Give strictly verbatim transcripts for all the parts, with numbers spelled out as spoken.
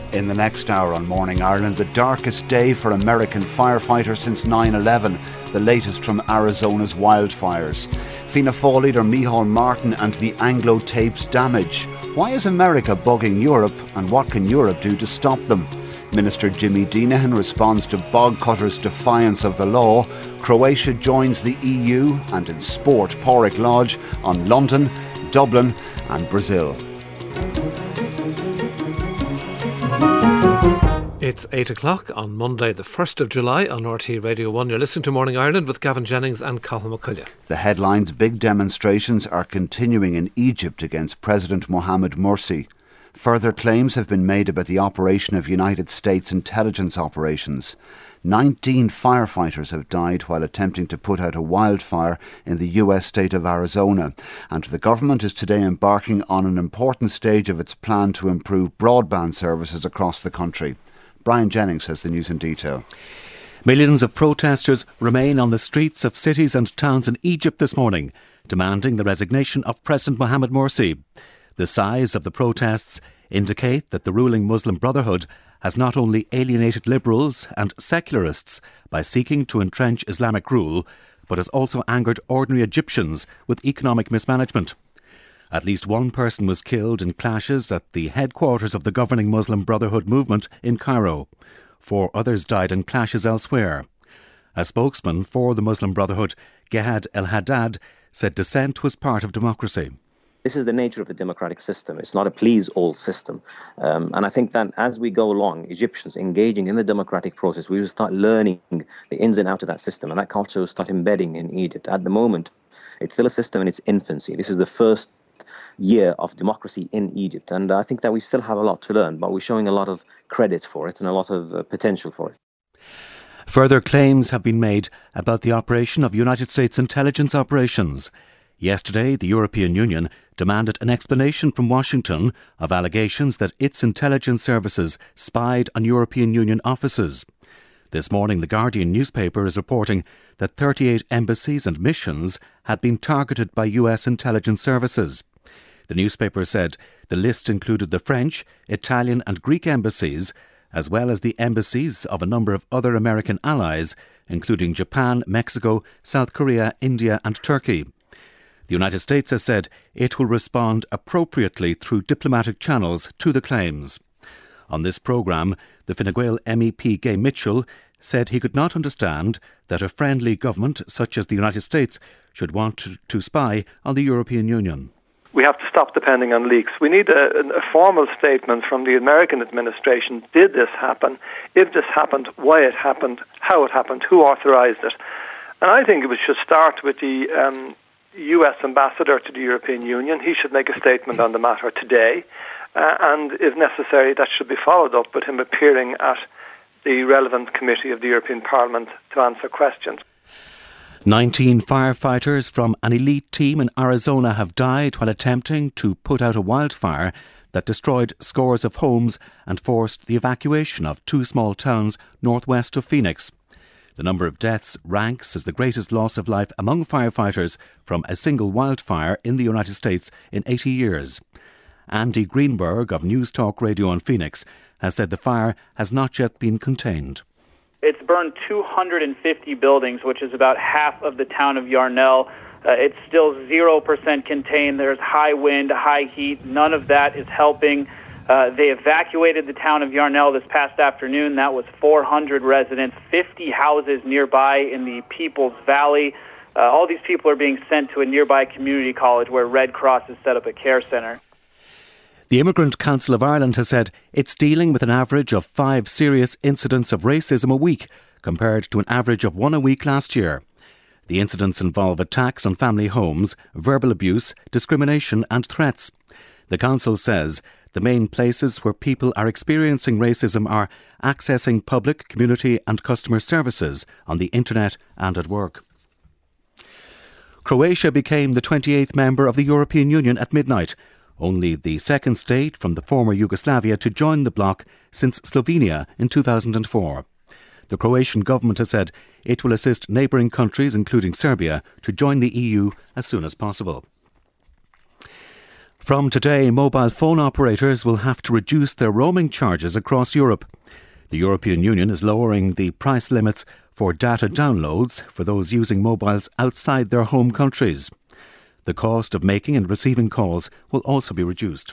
In the next hour on Morning Ireland, the darkest day for American firefighters since nine eleven, the latest from Arizona's wildfires. Fianna Fáil leader Micheál Martin and the Anglo tapes damage. Why is America bugging Europe, and what can Europe do to stop them? Minister Jimmy Deenihan responds to bog cutters' defiance of the law. Croatia joins the E U, and in sport, Pádraig Lodge on London, Dublin and Brazil. It's eight o'clock on Monday the first of July on R T Radio one. You're listening to Morning Ireland with Gavin Jennings and Colin McCullough. The headlines: big demonstrations are continuing in Egypt against President Mohamed Morsi. Further claims have been made about the operation of United States intelligence operations. nineteen firefighters have died while attempting to put out a wildfire in the U S state of Arizona. And the government is today embarking on an important stage of its plan to improve broadband services across the country. Brian Jennings has the news in detail. Millions of protesters remain on the streets of cities and towns in Egypt this morning, demanding the resignation of President Mohamed Morsi. The size of the protests indicate that the ruling Muslim Brotherhood has not only alienated liberals and secularists by seeking to entrench Islamic rule, but has also angered ordinary Egyptians with economic mismanagement. At least one person was killed in clashes at the headquarters of the governing Muslim Brotherhood movement in Cairo. Four others died in clashes elsewhere. A spokesman for the Muslim Brotherhood, Gehad El-Haddad, said dissent was part of democracy. This is the nature of the democratic system. It's not a please-all system. Um, and I think that as we go along, Egyptians engaging in the democratic process, we will start learning the ins and outs of that system, and that culture will start embedding in Egypt. At the moment, it's still a system in its infancy. This is the first year of democracy in Egypt, and I think that we still have a lot to learn, but we're showing a lot of credit for it and a lot of uh, potential for it. Further claims have been made about the operation of United States intelligence operations. Yesterday, the European Union demanded an explanation from Washington of allegations that its intelligence services spied on European Union offices. This morning, the Guardian newspaper is reporting that thirty-eight embassies and missions had been targeted by U S intelligence services. The newspaper said the list included the French, Italian and Greek embassies, as well as the embassies of a number of other American allies, including Japan, Mexico, South Korea, India and Turkey. The United States has said it will respond appropriately through diplomatic channels to the claims. On this programme, the Fine Gael M E P Gay Mitchell said he could not understand that a friendly government such as the United States should want to, to spy on the European Union. We have to stop depending on leaks. We need a, a formal statement from the American administration. Did this happen? If this happened, why it happened, how it happened, who authorised it? And I think we should start with the um, U S ambassador to the European Union. He should make a statement on the matter today. Uh, and if necessary, that should be followed up with him appearing at the relevant committee of the European Parliament to answer questions. nineteen firefighters from an elite team in Arizona have died while attempting to put out a wildfire that destroyed scores of homes and forced the evacuation of two small towns northwest of Phoenix. The number of deaths ranks as the greatest loss of life among firefighters from a single wildfire in the United States in eighty years. Andy Greenberg of News Talk Radio in Phoenix has said the fire has not yet been contained. It's burned two hundred fifty buildings, which is about half of the town of Yarnell. Uh, it's still zero percent contained. There's high wind, high heat. None of that is helping. Uh, they evacuated the town of Yarnell this past afternoon. That was four hundred residents, fifty houses nearby in the People's Valley. Uh, all these people are being sent to a nearby community college where Red Cross has set up a care centre. The Immigrant Council of Ireland has said it's dealing with an average of five serious incidents of racism a week, compared to an average of one a week last year. The incidents involve attacks on family homes, verbal abuse, discrimination and threats. The council says the main places where people are experiencing racism are accessing public, community and customer services on the internet and at work. Croatia became the twenty-eighth member of the European Union at midnight, only the second state from the former Yugoslavia to join the bloc since Slovenia in two thousand four. The Croatian government has said it will assist neighbouring countries, including Serbia, to join the E U as soon as possible. From today, mobile phone operators will have to reduce their roaming charges across Europe. The European Union is lowering the price limits for data downloads for those using mobiles outside their home countries. The cost of making and receiving calls will also be reduced.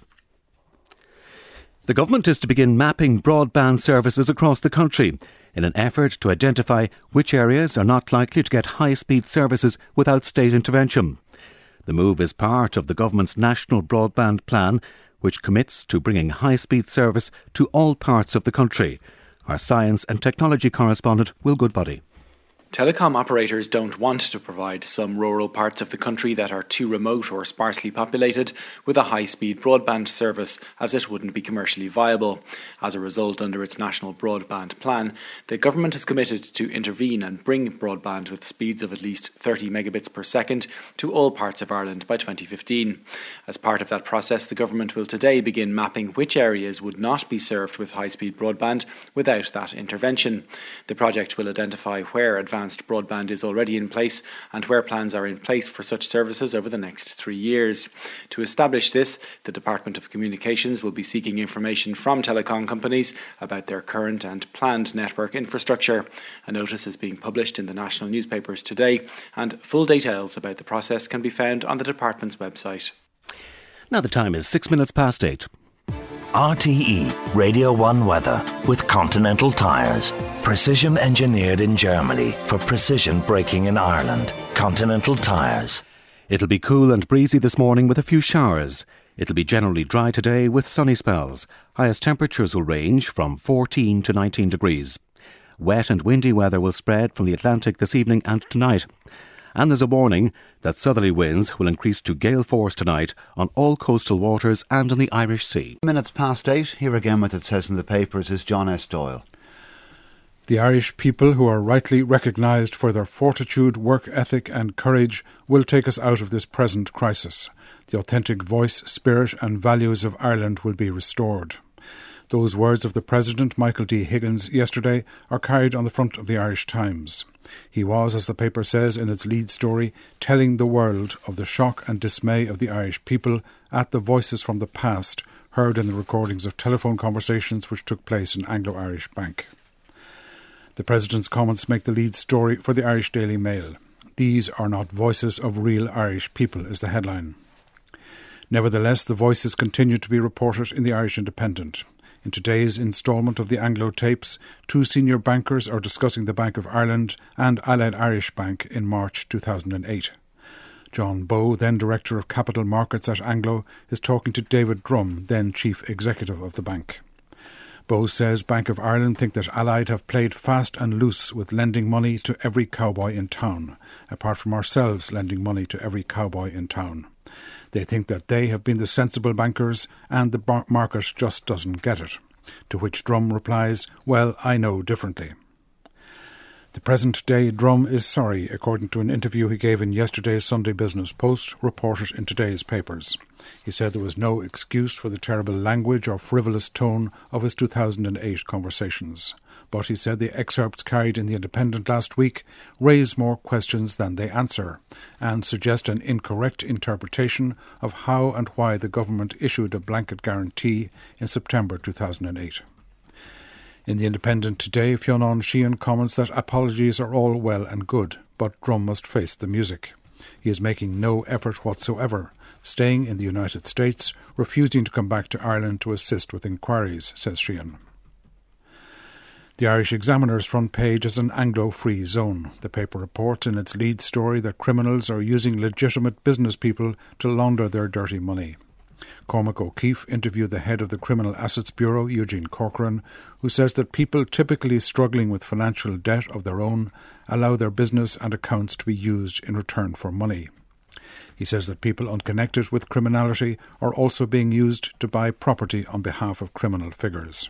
The government is to begin mapping broadband services across the country in an effort to identify which areas are not likely to get high-speed services without state intervention. The move is part of the government's National Broadband Plan, which commits to bringing high-speed service to all parts of the country. Our science and technology correspondent, Will Goodbody. Telecom operators don't want to provide some rural parts of the country that are too remote or sparsely populated with a high-speed broadband service, as it wouldn't be commercially viable. As a result, under its National Broadband Plan, the government is committed to intervene and bring broadband with speeds of at least thirty megabits per second to all parts of Ireland by twenty fifteen. As part of that process, the government will today begin mapping which areas would not be served with high-speed broadband without that intervention. The project will identify where advanced Advanced broadband is already in place and where plans are in place for such services over the next three years. To establish this, the Department of Communications will be seeking information from telecom companies about their current and planned network infrastructure. A notice is being published in the national newspapers today, and full details about the process can be found on the department's website. Now the time is six minutes past eight. R T E Radio one weather with Continental Tires. Precision engineered in Germany for precision braking in Ireland. Continental Tires. It'll be cool and breezy this morning with a few showers. It'll be generally dry today with sunny spells. Highest temperatures will range from fourteen to nineteen degrees. Wet and windy weather will spread from the Atlantic this evening and tonight. And there's a warning that southerly winds will increase to gale force tonight on all coastal waters and in the Irish Sea. Minutes past eight, here again what it says in the papers is John S. Doyle. The Irish people, who are rightly recognised for their fortitude, work ethic and courage, will take us out of this present crisis. The authentic voice, spirit and values of Ireland will be restored. Those words of the President, Michael D. Higgins, yesterday are carried on the front of the Irish Times. He was, as the paper says in its lead story, telling the world of the shock and dismay of the Irish people at the voices from the past heard in the recordings of telephone conversations which took place in Anglo-Irish Bank. The President's comments make the lead story for the Irish Daily Mail. These are not voices of real Irish people, is the headline. Nevertheless, the voices continue to be reported in the Irish Independent. In today's instalment of the Anglo Tapes, two senior bankers are discussing the Bank of Ireland and Allied Irish Bank in March two thousand eight. John Bowe, then Director of Capital Markets at Anglo, is talking to David Drum, then Chief Executive of the bank. Bowe says Bank of Ireland think that Allied have played fast and loose with lending money to every cowboy in town, apart from ourselves lending money to every cowboy in town. They think that they have been the sensible bankers and the bar- market just doesn't get it. To which Drum replies, well, I know differently. The present-day Drum is sorry, according to an interview he gave in yesterday's Sunday Business Post, reported in today's papers. He said there was no excuse for the terrible language or frivolous tone of his two thousand eight conversations. But he said the excerpts carried in The Independent last week raise more questions than they answer and suggest an incorrect interpretation of how and why the government issued a blanket guarantee in September two thousand eight. In The Independent today, Fionn Sheehan comments that apologies are all well and good, but Drum must face the music. He is making no effort whatsoever, staying in the United States, refusing to come back to Ireland to assist with inquiries, says Sheehan. The Irish Examiner's front page is an Anglo-free zone. The paper reports in its lead story that criminals are using legitimate business people to launder their dirty money. Cormac O'Keefe interviewed the head of the Criminal Assets Bureau, Eugene Corcoran, who says that people typically struggling with financial debt of their own allow their business and accounts to be used in return for money. He says that people unconnected with criminality are also being used to buy property on behalf of criminal figures.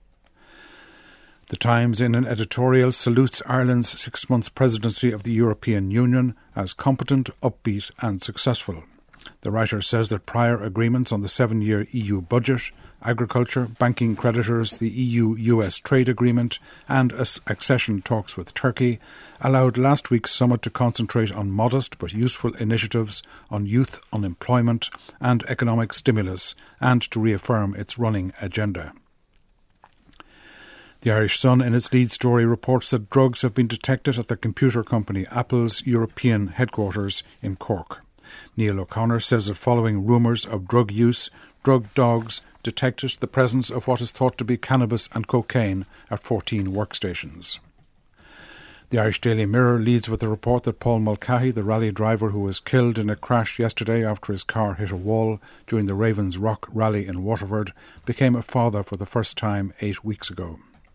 The Times, in an editorial, salutes Ireland's six months presidency of the European Union as competent, upbeat and successful. The writer says that prior agreements on the seven-year E U budget agriculture, banking creditors, the E U-U S trade agreement and accession talks with Turkey allowed last week's summit to concentrate on modest but useful initiatives on youth unemployment and economic stimulus, and to reaffirm its running agenda. The Irish Sun, in its lead story, reports that drugs have been detected at the computer company Apple's European headquarters in Cork. Neil O'Connor says that following rumours of drug use, drug dogs detected the presence of what is thought to be cannabis and cocaine at fourteen workstations. The Irish Daily Mirror leads with the report that Paul Mulcahy, the rally driver who was killed in a crash yesterday after his car hit a wall during the Ravens Rock rally in Waterford, became a father for the first time eight weeks ago.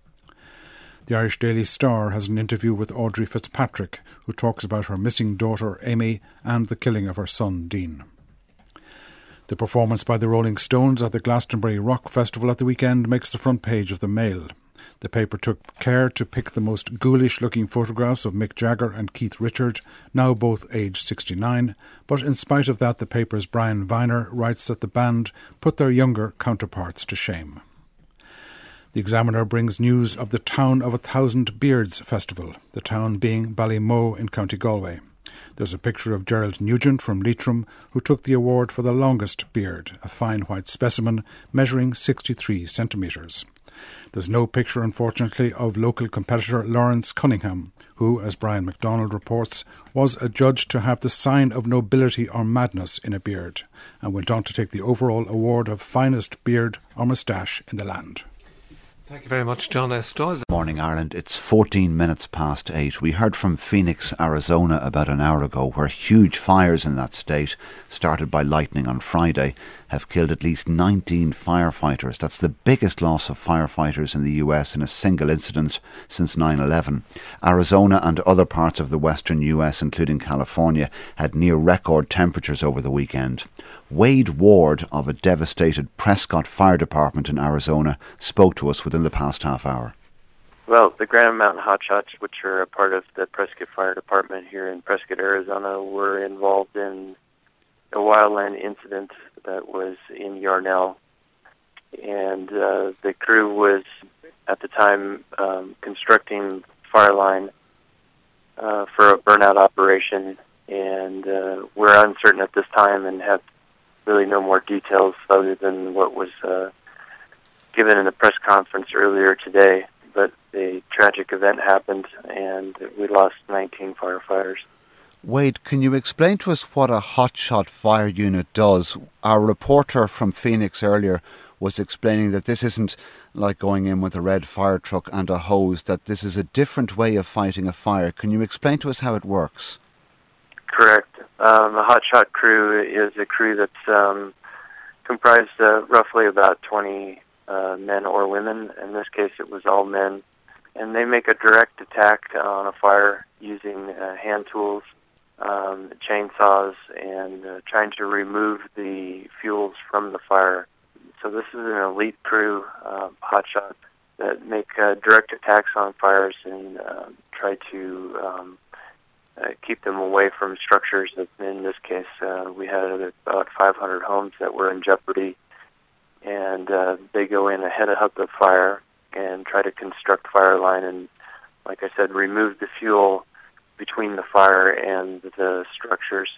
The Irish Daily Star has an interview with Audrey Fitzpatrick, who talks about her missing daughter Amy and the killing of her son Dean. The performance by the Rolling Stones at the Glastonbury Rock Festival at the weekend makes the front page of the Mail. The paper took care to pick the most ghoulish-looking photographs of Mick Jagger and Keith Richard, now both aged sixty-nine, but in spite of that the paper's Brian Viner writes that the band put their younger counterparts to shame. The Examiner brings news of the Town of a Thousand Beards Festival, the town being Ballymoe in County Galway. There's a picture of Gerald Nugent from Leitrim, who took the award for the longest beard, a fine white specimen measuring sixty-three centimetres. There's no picture, unfortunately, of local competitor Lawrence Cunningham, who, as Brian MacDonald reports, was adjudged to have the sign of nobility or madness in a beard, and went on to take the overall award of finest beard or moustache in the land. Thank you very much, John S. Doyle. Morning, Ireland. It's fourteen minutes past eight. We heard from Phoenix, Arizona about an hour ago, where huge fires in that state, started by lightning on Friday, have killed at least nineteen firefighters. That's the biggest loss of firefighters in the U S in a single incident since nine eleven. Arizona and other parts of the western U S, including California, had near record temperatures over the weekend. Wade Ward of a devastated Prescott Fire Department in Arizona spoke to us within the past half hour. Well, the Grand Mountain Hotshots, which are a part of the Prescott Fire Department here in Prescott, Arizona, were involved in a wildland incident that was in Yarnell. And uh, the crew was, at the time, um, constructing fire line uh, for a burnout operation. And uh, we're uncertain at this time and have really no more details other than what was uh, given in a press conference earlier today. But a tragic event happened, and we lost nineteen firefighters. Wade, can you explain to us what a hotshot fire unit does? Our reporter from Phoenix earlier was explaining that this isn't like going in with a red fire truck and a hose, that this is a different way of fighting a fire. Can you explain to us how it works? Correct. Um, a hotshot crew is a crew that's um, comprised of roughly about twenty uh, men or women. In this case, it was all men. And they make a direct attack on a fire using uh, hand tools, um, chainsaws, and uh, trying to remove the fuels from the fire. So this is an elite crew, uh, hotshot, that make uh, direct attacks on fires and uh, try to um, uh, keep them away from structures. That, in this case, uh, we had about five hundred homes that were in jeopardy, and uh, they go in ahead of the fire and try to construct fire line and, like I said, remove the fuel between the fire and the structures.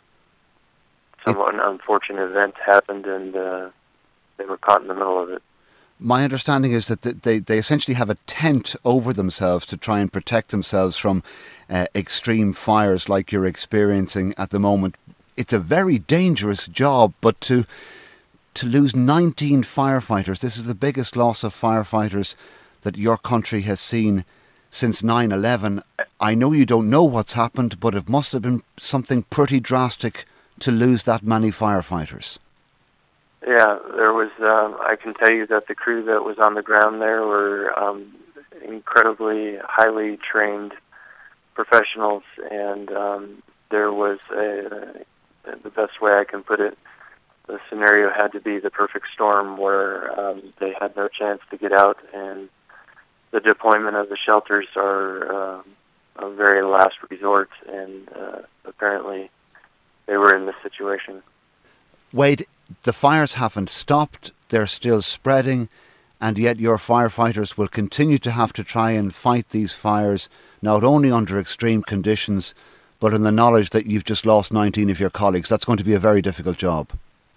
So an unfortunate event happened, and uh, they were caught in the middle of it. My understanding is that they, they essentially have a tent over themselves to try and protect themselves from uh, extreme fires like you're experiencing at the moment. It's a very dangerous job, but to to lose nineteen firefighters, this is the biggest loss of firefighters that your country has seen since nine eleven. I know you don't know what's happened, but it must have been something pretty drastic to lose that many firefighters. Yeah, there was, um, I can tell you that the crew that was on the ground there were um, incredibly highly trained professionals, and um, there was, a, the best way I can put it, the scenario had to be the perfect storm where um, they had no chance to get out, and the deployment of the shelters are um, a very last resort, and uh, apparently they were in this situation. Wade, the fires haven't stopped. they're still spreading, and yet your firefighters will continue to have to try and fight these fires, not only under extreme conditions, but in the knowledge that you've just lost nineteen of your colleagues. That's going to be a very difficult job.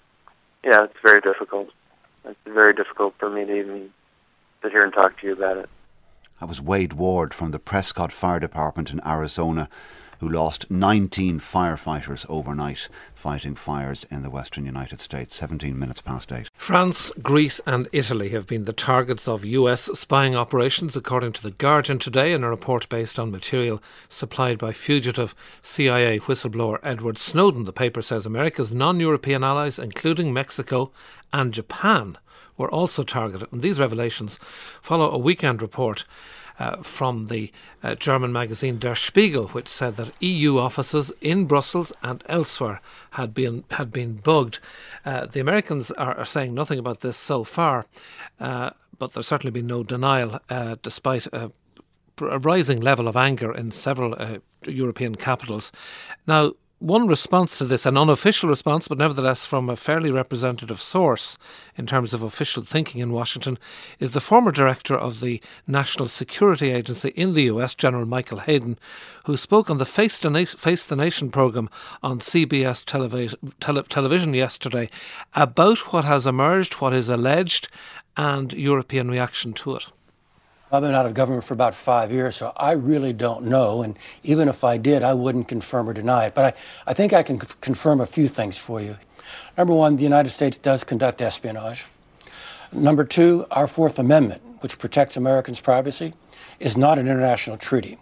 Yeah, it's very difficult. It's very difficult for me to even sit here and talk to you about it. That was Wade Ward from the Prescott Fire Department in Arizona, who lost nineteen firefighters overnight fighting fires in the western United States. seventeen minutes past eight. France, Greece and Italy have been the targets of U S spying operations, according to The Guardian today, in a report based on material supplied by fugitive C I A whistleblower Edward Snowden. The paper says America's non-European allies, including Mexico and Japan, were also targeted. And these revelations follow a weekend report Uh, from the uh, German magazine Der Spiegel, which said that E U offices in Brussels and elsewhere had been had been bugged. Uh, the Americans are, are saying nothing about this so far, uh, but there's certainly been no denial, uh, despite a, a rising level of anger in several uh, European capitals. Now, one response to this, an unofficial response, but nevertheless from a fairly representative source in terms of official thinking in Washington, is the former director of the National Security Agency in the U S, General Michael Hayden, who spoke on the Face the, Na- Face the Nation programme on C B S televis- tele- television yesterday about what has emerged, what is alleged, and European reaction to it. I've been out of government for about five years, so I really don't know. And even if I did, I wouldn't confirm or deny it. But I, I think I can c- confirm a few things for you. Number one, the United States does conduct espionage. Number two, our Fourth Amendment, which protects Americans' privacy, is not an international treaty.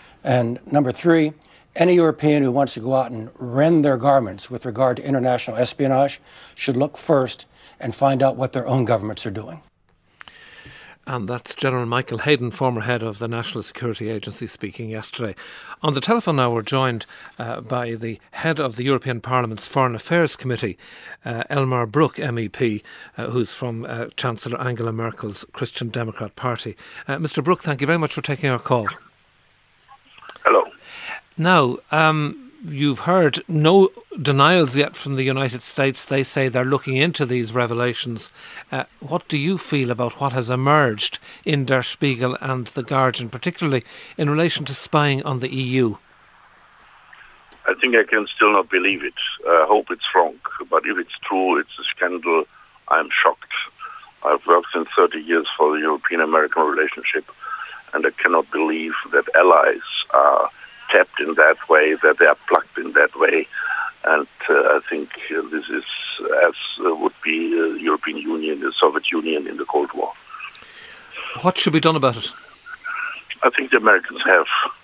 And number three, any European who wants to go out and rend their garments with regard to international espionage should look first and find out what their own governments are doing. And that's General Michael Hayden, former head of the National Security Agency, speaking yesterday. On the telephone now we're joined uh, by the head of the European Parliament's Foreign Affairs Committee, uh, Elmar Brok M E P, uh, who's from uh, Chancellor Angela Merkel's Christian Democrat Party. Uh, Mr Brok, thank you very much for taking our call. Hello. Now, um, you've heard no denials yet from the United States. They say they're looking into these revelations. Uh, what do you feel about what has emerged in Der Spiegel and The Guardian, particularly in relation to spying on the E U? I think I can still not believe it. I hope it's wrong. But if it's true, it's a scandal. I'm shocked. I've worked since thirty years for the European-American relationship, and I cannot believe that allies are tapped in that way, that they are plugged in that way. And uh, I think uh, this is as uh, would be the uh, European Union, the Soviet Union in the Cold War. What should be done about it? I think the Americans have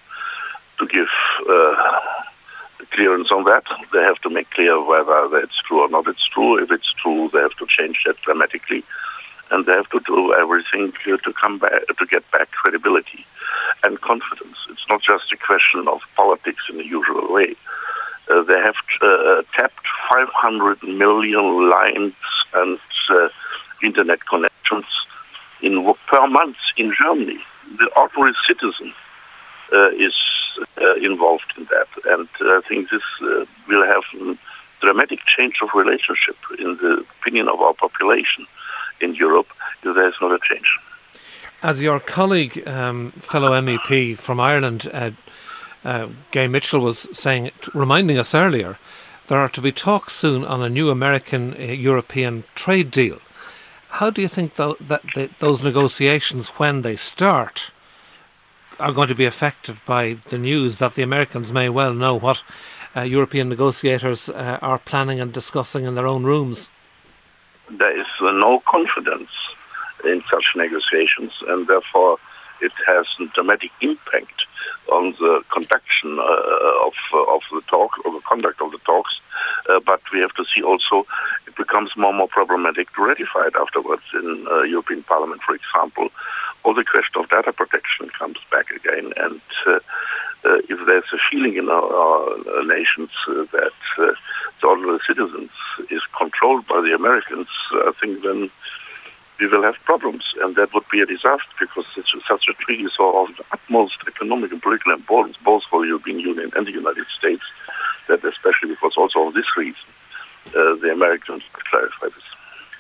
to give uh, clearance on that. They have to make clear whether it's true or not it's true. If it's true, they have to change that dramatically. And they have to do everything to, to come back, to get back credibility and confidence. It's not just a question of politics in the usual way. Uh, they have uh, tapped five hundred million lines and uh, internet connections in per month in Germany. The ordinary citizen uh, is uh, involved in that, and uh, I think this uh, will have a dramatic change of relationship in the opinion of our population in Europe if there is not a change. As your colleague, um, fellow M E P from Ireland, uh, uh, Gay Mitchell, was saying, reminding us earlier, there are to be talks soon on a new American-European trade deal. How do you think th- that the, those negotiations, when they start, are going to be affected by the news that the Americans may well know what uh, European negotiators uh, are planning and discussing in their own rooms? There is uh, no confidence in such negotiations, and therefore it has a dramatic impact on the conduction uh, of uh, of the talk, or the conduct of the talks. Uh, but we have to see also it becomes more and more problematic to ratify it afterwards in uh, European Parliament, for example. Or the question of data protection comes back again, and uh, uh, if there's a feeling in our, our nations uh, that uh, the ordinary citizens is controlled by the Americans, I think then we will have problems, and that would be a disaster, because such, such a treaty is of the utmost economic and political importance, both for the European Union and the United States, that especially because also of this reason, uh, the Americans clarify this.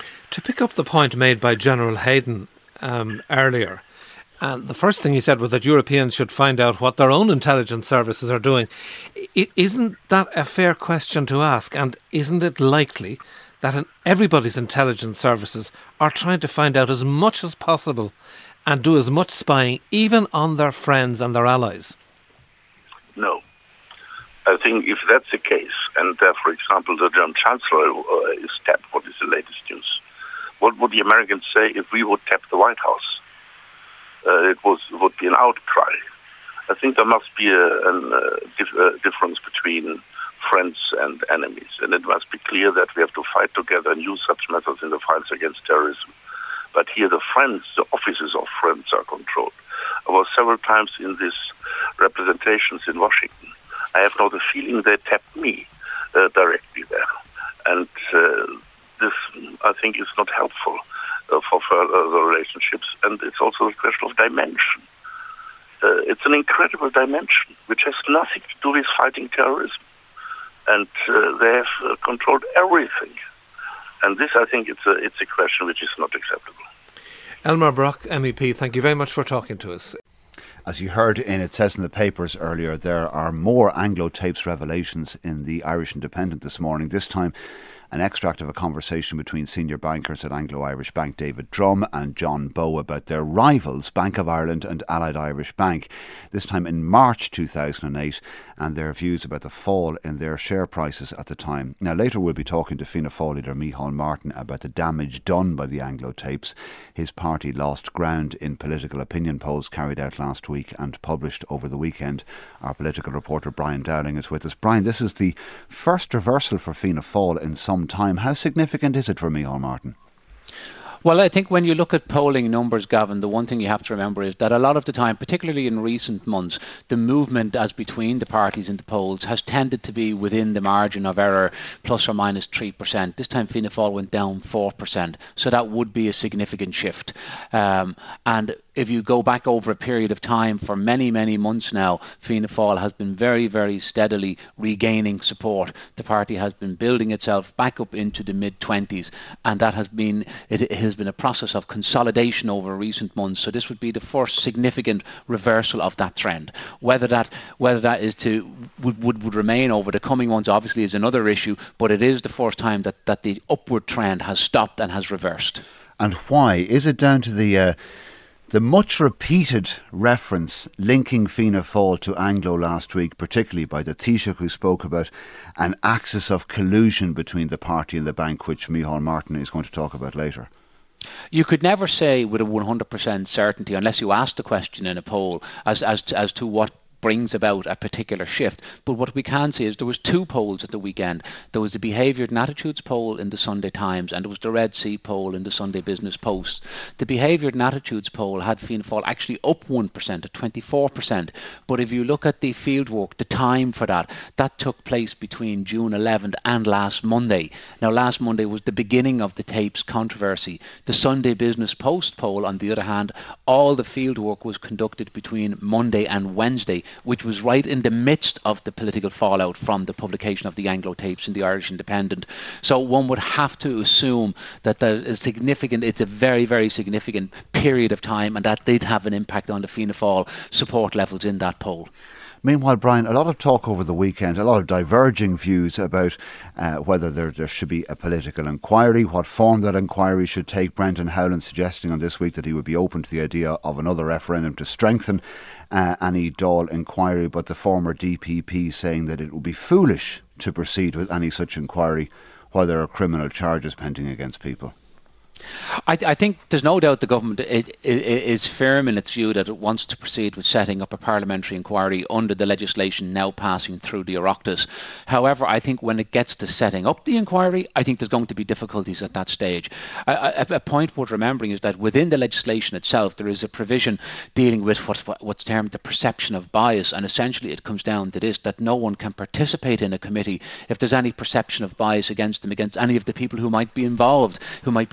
To pick up the point made by General Hayden um, earlier, and the first thing he said was that Europeans should find out what their own intelligence services are doing. I, isn't that a fair question to ask? And isn't it likely that in everybody's intelligence services are trying to find out as much as possible and do as much spying, even on their friends and their allies? No. I think if that's the case, and uh, for example, the German Chancellor uh, is tapped, what is the latest news? What would the Americans say if we would tap the White House? Uh, it was would be an outcry. I think there must be a, an, a, dif- a difference between friends and enemies, and it must be clear that we have to fight together and use such methods in the fights against terrorism. But here the friends, the offices of friends are controlled. I was several times in these representations in Washington. I have now the feeling they tapped me uh, directly there. And uh, this, I think, is not helpful uh, for further relationships. And it's also a question of dimension. Uh, it's an incredible dimension, which has nothing to do with fighting terrorism. And uh, they have uh, controlled everything. And this, I think, it's a, it's a question which is not acceptable. Elmar Brock, M E P, thank you very much for talking to us. As you heard in It Says in the Papers earlier, there are more Anglo Tapes revelations in the Irish Independent this morning. This time, an extract of a conversation between senior bankers at Anglo-Irish Bank, David Drum and John Bowe, about their rivals, Bank of Ireland and Allied Irish Bank, this time in March two thousand eight, and their views about the fall in their share prices at the time. Now, later we'll be talking to Fianna Fáil leader Micheál Martin about the damage done by the Anglo Tapes. His party lost ground in political opinion polls carried out last week and published over the weekend. Our political reporter Brian Dowling is with us. Brian, this is the first reversal for Fianna Fáil in some time. How significant is it for Micheál Martin? Well, I think when you look at polling numbers, Gavin, the one thing you have to remember is that a lot of the time, particularly in recent months, the movement as between the parties in the polls has tended to be within the margin of error, plus or minus three percent. This time Fianna Fáil went down four percent, so that would be a significant shift. Um, and if you go back over a period of time, for many, many months now, Fianna Fáil has been very, very steadily regaining support. The party has been building itself back up into the mid-twenties, and that has been, it, it has been a process of consolidation over recent months. So this would be the first significant reversal of that trend. Whether that whether that is to would, would, would remain over the coming months, obviously, is another issue, but it is the first time that, that the upward trend has stopped and has reversed. And why? Is it down to the... Uh The much repeated reference linking Fianna Fáil to Anglo last week, particularly by the Taoiseach, who spoke about an axis of collusion between the party and the bank, which Micheál Martin is going to talk about later? You could never say with a one hundred percent certainty, unless you ask the question in a poll, as as to, as to what brings about a particular shift. But what we can say is there was two polls at the weekend. There was the Behaviour and Attitudes poll in the Sunday Times, and there was the Red Sea poll in the Sunday Business Post. The Behaviour and Attitudes poll had Fianna Fáil actually up one percent at twenty-four percent. But if you look at the fieldwork, the time for that, that took place between June eleventh and last Monday. Now, last Monday was the beginning of the tapes controversy. The Sunday Business Post poll, on the other hand, all the fieldwork was conducted between Monday and Wednesday, which was right in the midst of the political fallout from the publication of the Anglo Tapes in the Irish Independent. So one would have to assume that there is significant, it's a very, very significant period of time, and that did have an impact on the Fianna Fáil support levels in that poll. Meanwhile, Brian, a lot of talk over the weekend, a lot of diverging views about uh, whether there, there should be a political inquiry, what form that inquiry should take. Brendan Howlin suggesting on This Week that he would be open to the idea of another referendum to strengthen uh, any Dáil inquiry, but the former D P P saying that it would be foolish to proceed with any such inquiry while there are criminal charges pending against people. I, I think there's no doubt the government it, it, it is firm in its view that it wants to proceed with setting up a parliamentary inquiry under the legislation now passing through the Oireachtas. However, I think when it gets to setting up the inquiry, I think there's going to be difficulties at that stage. A, a, a point worth remembering is that within the legislation itself, there is a provision dealing with what, what's termed the perception of bias, and essentially it comes down to this, that no one can participate in a committee if there's any perception of bias against them, against any of the people who might be involved, who might be the subject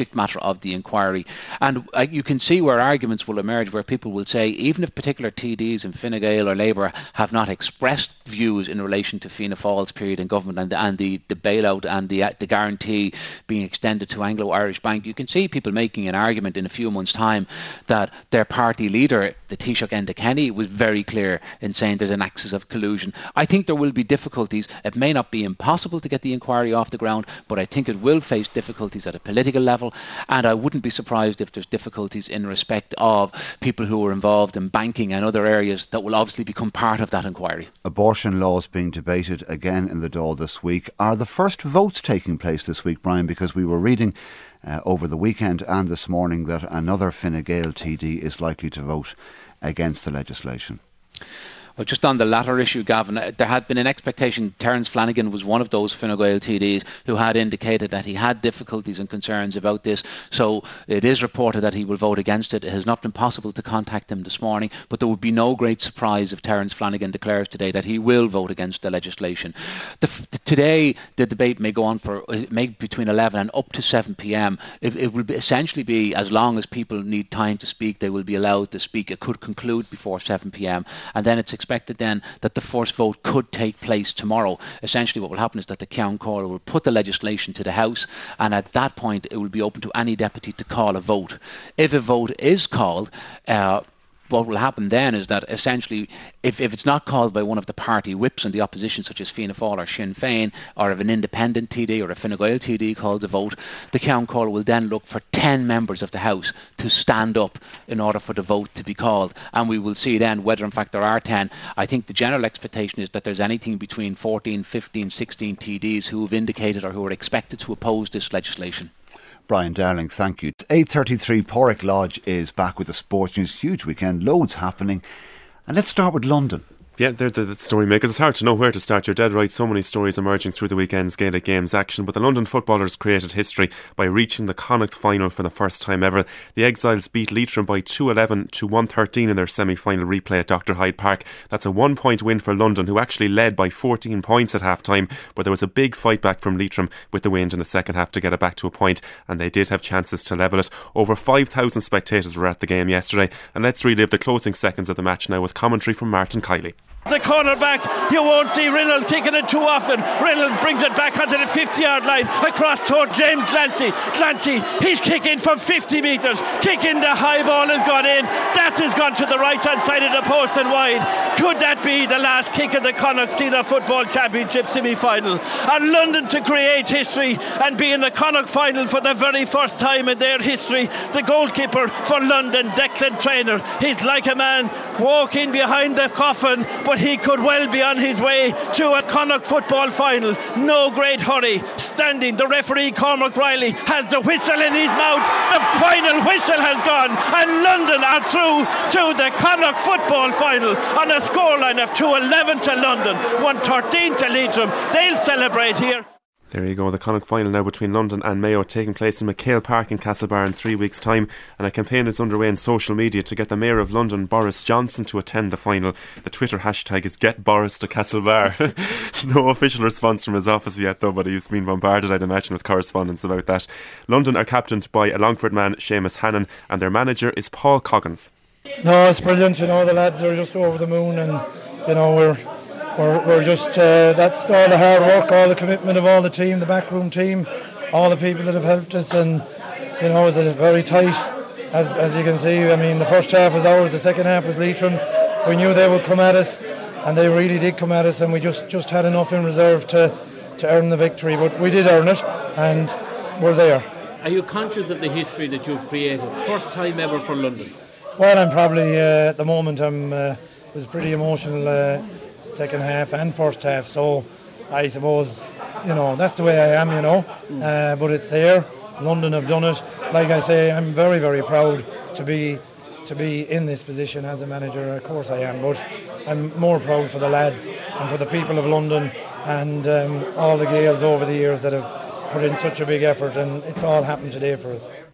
subject matter of the inquiry. And uh, you can see where arguments will emerge where people will say, even if particular T Ds in Fine Gael or Labour have not expressed views in relation to Fianna Fáil's period in government and, and the, the bailout and the, the guarantee being extended to Anglo-Irish Bank, you can see people making an argument in a few months' time that their party leader, the Taoiseach Enda Kenny, was very clear in saying there's an axis of collusion. I think there will be difficulties. It may not be impossible to get the inquiry off the ground, but I think it will face difficulties at a political level, and I wouldn't be surprised if there's difficulties in respect of people who were involved in banking and other areas that will obviously become part of that inquiry. Abortion laws being debated again in the Dáil this week. Are the first votes taking place this week, Brian? Because we were reading uh, over the weekend and this morning that another Fine Gael T D is likely to vote against the legislation. Well, just on the latter issue, Gavin, there had been an expectation. Terence Flanagan was one of those Fine Gael T Ds who had indicated that he had difficulties and concerns about this. So it is reported that he will vote against it. It has not been possible to contact him this morning, but there would be no great surprise if Terence Flanagan declares today that he will vote against the legislation. The, the, today, the debate may go on for may between eleven and up to seven p m. It, it will be essentially be as long as people need time to speak, they will be allowed to speak. It could conclude before seven p m and then it's expected then that the first vote could take place tomorrow. Essentially what will happen is that the Ceann Comhairle will put the legislation to the House, and at that point it will be open to any deputy to call a vote. If a vote is called, uh, what will happen then is that essentially if, if it's not called by one of the party whips in the opposition, such as Fianna Fáil or Sinn Féin, or if an independent T D or a Fine Gael T D calls a vote, the Ceann Comhairle will then look for ten members of the House to stand up in order for the vote to be called, and we will see then whether in fact there are ten. I think the general expectation is that there's anything between fourteen, fifteen, sixteen T Ds who have indicated or who are expected to oppose this legislation. Brian Darling, thank you. It's eight thirty-three, Porrick Lodge is back with the sports news. Huge weekend, loads happening. And let's start with London. Yeah, they're the, the story makers. It's hard to know where to start. You're dead right. So many stories emerging through the weekend's Gaelic Games action. But the London footballers created history by reaching the Connacht final for the first time ever. The Exiles beat Leitrim by two eleven to one thirteen in their semi-final replay at Doctor Hyde Park. That's a one-point win for London, who actually led by fourteen points at half-time. But there was a big fight back from Leitrim with the wind in the second half to get it back to a point, and they did have chances to level it. Over five thousand spectators were at the game yesterday. And let's relive the closing seconds of the match now with commentary from Martin Kiley. The cornerback, you won't see Reynolds kicking it too often. Reynolds brings it back onto the fifty-yard line across toward James Clancy. Clancy, he's kicking from fifty metres. Kicking, the high ball has gone in. That has gone to the right-hand side of the post and wide. Could that be the last kick of the Connacht Senior Football Championship semi-final? And London to create history and be in the Connacht final for the very first time in their history. The goalkeeper for London, Declan Traynor, he's like a man walking behind the coffin, but he could well be on his way to a Connacht football final. No great hurry. Standing, the referee Cormac Riley has the whistle in his mouth. The final whistle has gone, and London are through to the Connacht football final on a scoreline of two eleven to London, one thirteen to Leitrim. They'll celebrate here. There you go, the Connacht final now between London and Mayo, taking place in McHale Park in Castlebar in three weeks' time, and a campaign is underway in social media to get the Mayor of London, Boris Johnson, to attend the final. The Twitter hashtag is Get Boris to Castlebar. No official response from his office yet though, but he's been bombarded, I'd imagine, with correspondence about that. London are captained by a Longford man, Seamus Hannon, and their manager is Paul Coggins. No, it's brilliant, you know, the lads are just over the moon, and you know, we're We're, we're just, uh, that's all the hard work, all the commitment of all the team, the backroom team, all the people that have helped us, and, you know, it's very tight, as as you can see. I mean, the first half was ours, the second half was Leitrim's. We knew they would come at us, and they really did come at us, and we just, just had enough in reserve to, to earn the victory, but we did earn it, and we're there. Are you conscious of the history that you've created? First time ever for London? Well, I'm probably, uh, at the moment, I'm uh, it was pretty emotional, uh, second half and first half, so I suppose, you know, that's the way I am, you know, uh, but it's there. London have done it. Like I say, I'm very, very proud to be to be in this position as a manager. Of course I am, but I'm more proud for the lads and for the people of London and um, all the Gaels over the years that have put in such a big effort, and it's all happened today for us.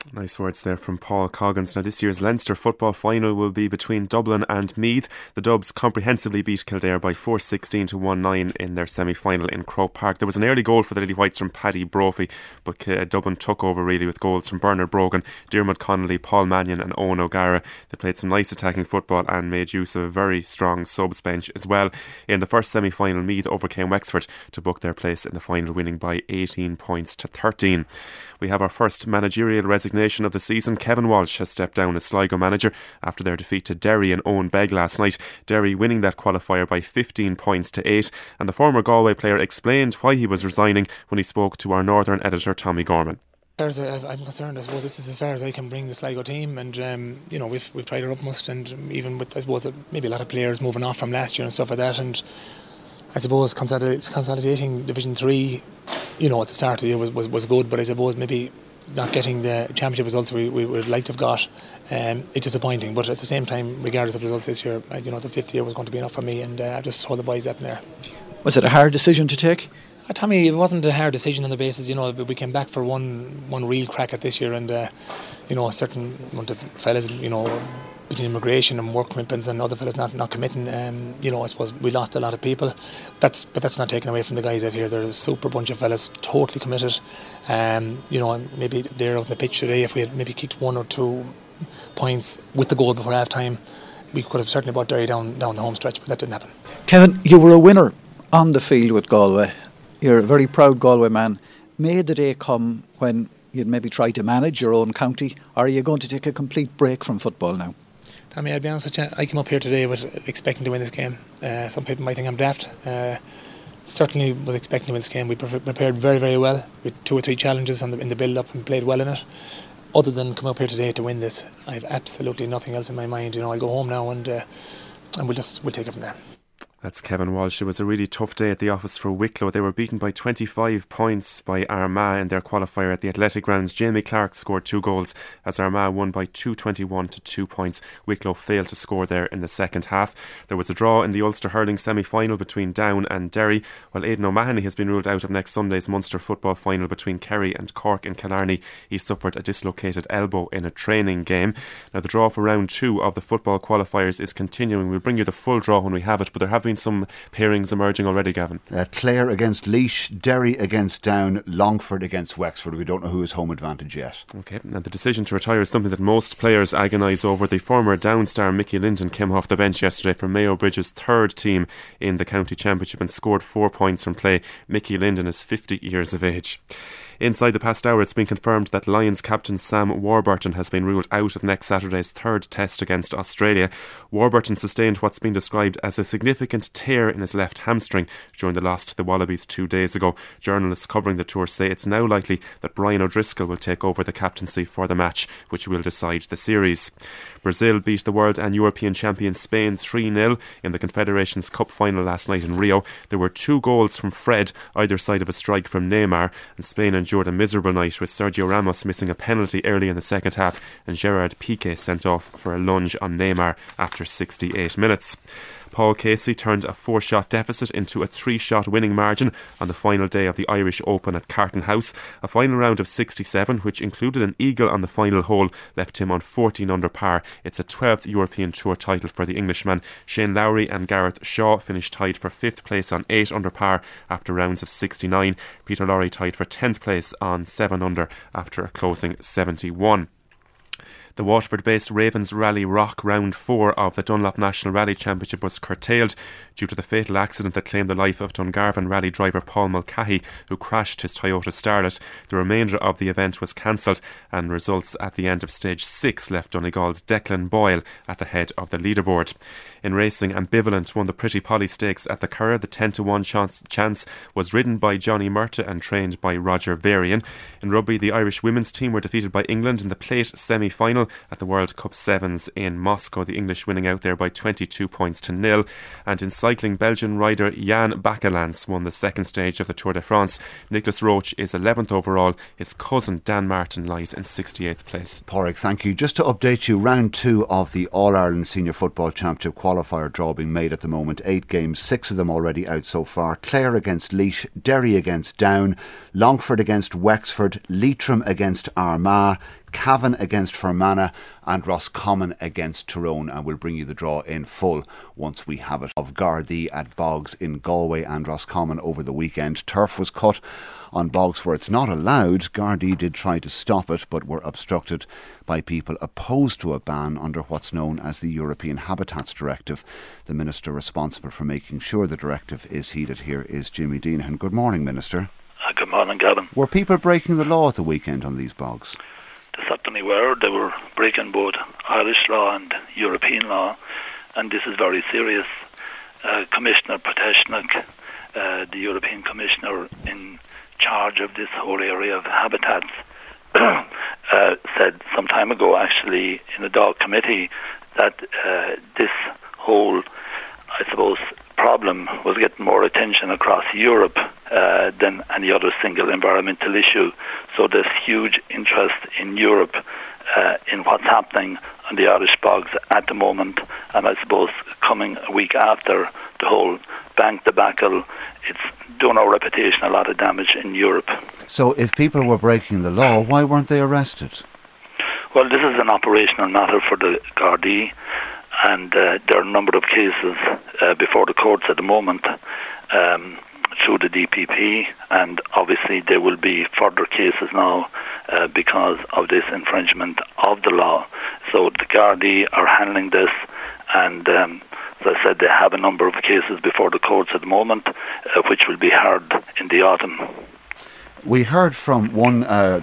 Nice words there from Paul Coggins. Now, this year's Leinster football final will be between Dublin and Meath. The Dubs comprehensively beat Kildare by four sixteen to one nine in their semi-final in Croke Park. There was an early goal for the Lily Whites from Paddy Brophy, but uh, Dublin took over really with goals from Bernard Brogan, Diarmuid Connolly, Paul Mannion and Owen O'Gara. They played some nice attacking football and made use of a very strong subs bench as well. In the first semi-final, Meath overcame Wexford to book their place in the final, winning by eighteen points to thirteen. We have our first managerial resignation of the season. Kevin Walsh has stepped down as Sligo manager after their defeat to Derry and Owen Begg last night. Derry winning that qualifier by fifteen points to eight, and the former Galway player explained why he was resigning when he spoke to our northern editor Tommy Gorman. As far as I'm concerned, I suppose this is as far as I can bring the Sligo team, and um, you know we've we've tried our utmost, and even with I suppose maybe a lot of players moving off from last year and stuff like that, and I suppose consolidating Division three, you know, at the start of the year was, was, was good, but I suppose maybe not getting the championship results we, we would like to have got, um, it's disappointing. But at the same time, regardless of results this year, you know, the fifth year was going to be enough for me, and uh, I just told the boys that in there. Was it a hard decision to take? Uh, Tommy, it wasn't a hard decision on the basis, you know, we came back for one one real crack at this year, and uh, you know, a certain amount of fellas, you know, between immigration and work commitments and other fellas not, not committing, um, you know, I suppose we lost a lot of people. That's but that's not taken away from the guys out here. They're a super bunch of fellas, totally committed. Um, you know, maybe they're out on the pitch today. If we had maybe kicked one or two points with the goal before half time, we could have certainly brought Derry down down the home stretch, but that didn't happen. Kevin, you were a winner on the field with Galway. You're a very proud Galway man. May the day come when you'd maybe try to manage your own county, or are you going to take a complete break from football now? I mean, I'll be honest with you, I came up here today with expecting to win this game. Uh, some people might think I'm daft. Uh, certainly was expecting to win this game. We pre- prepared very, very well with two or three challenges on the, in the build-up and played well in it. Other than come up here today to win this, I have absolutely nothing else in my mind. You know, I'll go home now and uh, and we'll just we'll take it from there. That's Kevin Walsh. It was a really tough day at the office for Wicklow. They were beaten by twenty-five points by Armagh in their qualifier at the Athletic Grounds. Jamie Clark scored two goals as Armagh won by two twenty-one to two points. Wicklow failed to score there in the second half. There was a draw in the Ulster hurling semi-final between Down and Derry, while Aidan O'Mahony has been ruled out of next Sunday's Munster football final between Kerry and Cork in Killarney. He suffered a dislocated elbow in a training game. Now, the draw for round two of the football qualifiers is continuing. We'll bring you the full draw when we have it, but there have been some pairings emerging already, Gavin. Uh, Clare against Laois, Derry against Down, Longford against Wexford. We don't know who has home advantage yet. Okay, and the decision to retire is something that most players agonise over. The former Down star Mickey Linden came off the bench yesterday for Mayo Bridge's third team in the county championship and scored four points from play. Mickey Linden is fifty years of age. Inside the past hour, it's been confirmed that Lions captain Sam Warburton has been ruled out of next Saturday's third test against Australia. Warburton sustained what's been described as a significant tear in his left hamstring during the loss to the Wallabies two days ago. Journalists covering the tour say it's now likely that Brian O'Driscoll will take over the captaincy for the match, which will decide the series. Brazil beat the world and European champion Spain three nil in the Confederations Cup final last night in Rio. There were two goals from Fred, either side of a strike from Neymar, and Spain endured a miserable night with Sergio Ramos missing a penalty early in the second half and Gerard Piqué sent off for a lunge on Neymar after sixty-eight minutes. Paul Casey turned a four-shot deficit into a three-shot winning margin on the final day of the Irish Open at Carton House. A final round of sixty-seven, which included an eagle on the final hole, left him on fourteen under par. It's a twelfth European Tour title for the Englishman. Shane Lowry and Gareth Shaw finished tied for fifth place on eight under par after rounds of sixty-nine. Peter Lorre tied for tenth place on seven under after a closing seventy-one. The Waterford-based Ravens Rally Rock Round four of the Dunlop National Rally Championship was curtailed due to the fatal accident that claimed the life of Dungarvan rally driver Paul Mulcahy, who crashed his Toyota Starlet. The remainder of the event was cancelled, and results at the end of Stage six left Donegal's Declan Boyle at the head of the leaderboard. In racing, Ambivalent won the Pretty Polly Stakes at the Curragh. The ten to one chance, chance was ridden by Johnny Murta and trained by Roger Varian. In rugby, the Irish women's team were defeated by England in the plate semi-final at the World Cup Sevens in Moscow, the English winning out there by twenty-two points to nil. And in cycling, Belgian rider Jan Bakelans won the second stage of the Tour de France. Nicholas Roach is eleventh overall. His cousin Dan Martin lies in sixty-eighth place. Pádraig, thank you. Just to update you, round two of the All-Ireland Senior Football Championship qualifier draw being made at the moment. Eight games, six of them already out so far. Clare against Laois, Derry against Down, Longford against Wexford, Leitrim against Armagh, Cavan against Fermanagh and Roscommon against Tyrone, and we'll bring you the draw in full once we have it. Of Gardaí at Bogs in Galway and Roscommon over the weekend. Turf was cut on bogs where it's not allowed. Gardaí did try to stop it, but were obstructed by people opposed to a ban under what's known as the European Habitats Directive. The Minister responsible for making sure the directive is heeded here is Jimmy Deanahan. Good morning, Minister. Uh, good morning, Gavin. Were people breaking the law at the weekend on these bogs? They certainly were. They were breaking both Irish law and European law, and this is very serious. Uh, Commissioner Poteshnik, uh, the European Commissioner in charge of this whole area of habitats, uh, said some time ago, actually, in the D O G committee, that uh, this whole, I suppose, problem was getting more attention across Europe uh, than any other single environmental issue. So there's huge interest in Europe uh, in what's happening on the Irish bogs at the moment, and I suppose coming a week after the whole bank debacle, it's done our reputation a lot of damage in Europe. So if people were breaking the law, why weren't they arrested? Well, this is an operational matter for the Gardaí, and uh, there are a number of cases uh, before the courts at the moment um, through the D P P, and obviously there will be further cases now uh, because of this infringement of the law. So the Gardaí are handling this, and um, as I said, they have a number of cases before the courts at the moment, uh, which will be heard in the autumn. We heard from one uh,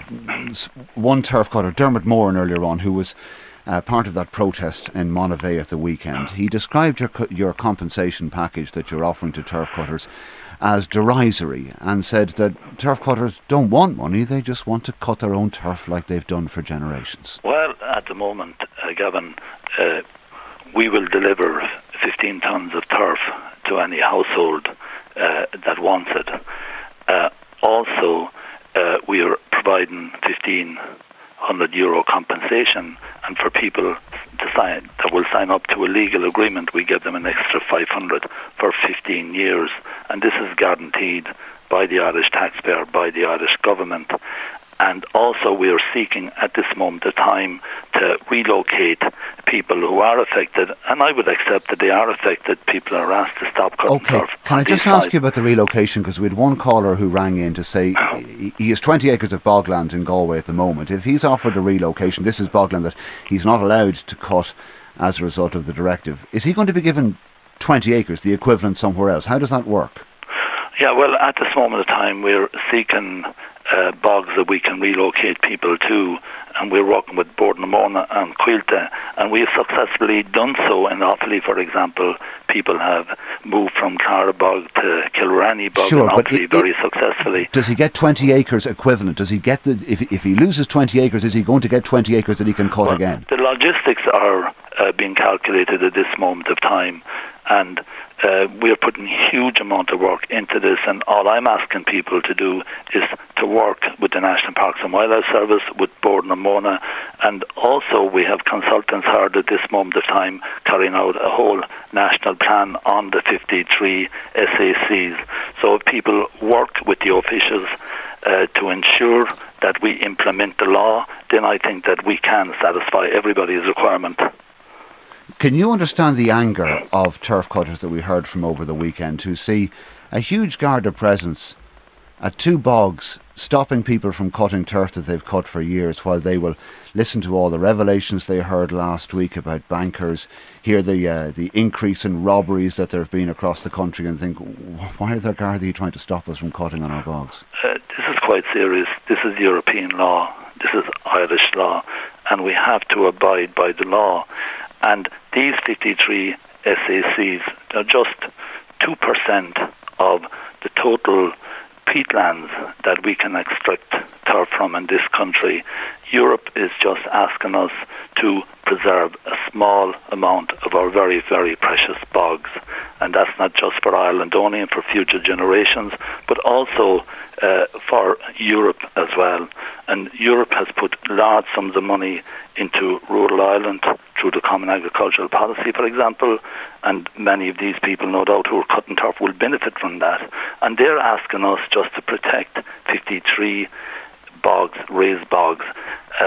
one turf cutter, Dermot Moran, earlier on, who was uh, part of that protest in Monivea at the weekend. He described your your compensation package that you're offering to turf cutters as derisory, and said that turf cutters don't want money, they just want to cut their own turf like they've done for generations. Well, at the moment, uh, Gavin, uh, we will deliver fifteen tonnes of turf to any household uh, that wants it. Uh, also, uh, we are providing fifteen hundred euro compensation, and for people to sign, that will sign up to a legal agreement, we give them an extra five hundred for fifteen years, and this is guaranteed by the Irish taxpayer, by the Irish government. And also we are seeking at this moment of time to relocate people who are affected, and I would accept that they are affected. People are asked to stop cutting Okay, turf. can I just ask you about the relocation, because we had one caller who rang in to say he, he has twenty acres of bogland in Galway at the moment. If he's offered a relocation, this is bogland that he's not allowed to cut as a result of the directive. Is he going to be given twenty acres, the equivalent somewhere else? How does that work? Yeah, well, at this moment of time, we're seeking uh, bogs that we can relocate people to, and we're working with Bordnamona and Quilta, and we have successfully done so in Offaly, for example. People have moved from Cara Bog to Kilranny Bog Sure, in but Offaly it, very it, successfully. Does he get twenty acres equivalent? Does he get the, if, if he loses twenty acres, is he going to get twenty acres that he can cut well, again? The logistics are uh, being calculated at this moment of time, and Uh, we're putting a huge amount of work into this, and all I'm asking people to do is to work with the National Parks and Wildlife Service, with Bordnamona, and also we have consultants hired at this moment of time carrying out a whole national plan on the fifty-three S A Cs. So if people work with the officials uh, to ensure that we implement the law, then I think that we can satisfy everybody's requirement. Can you understand the anger of turf cutters that we heard from over the weekend, who see a huge Garda presence at two bogs stopping people from cutting turf that they've cut for years, while they will listen to all the revelations they heard last week about bankers, hear the uh, the increase in robberies that there have been across the country, and think, why are the Gardaí trying to stop us from cutting on our bogs? Uh, this is quite serious. This is European law. This is Irish law, and we have to abide by the law. And these fifty-three S A Cs are just two percent of the total peatlands that we can extract turf from in this country. Europe is just asking us to preserve a small amount of our very, very precious bogs. And that's not just for Ireland only and for future generations, but also uh, for Europe as well. And Europe has put large sums of money into rural Ireland through the Common Agricultural Policy, for example, and many of these people, no doubt, who are cutting turf will benefit from that. And they're asking us just to protect fifty-three bogs, raised bogs. Um,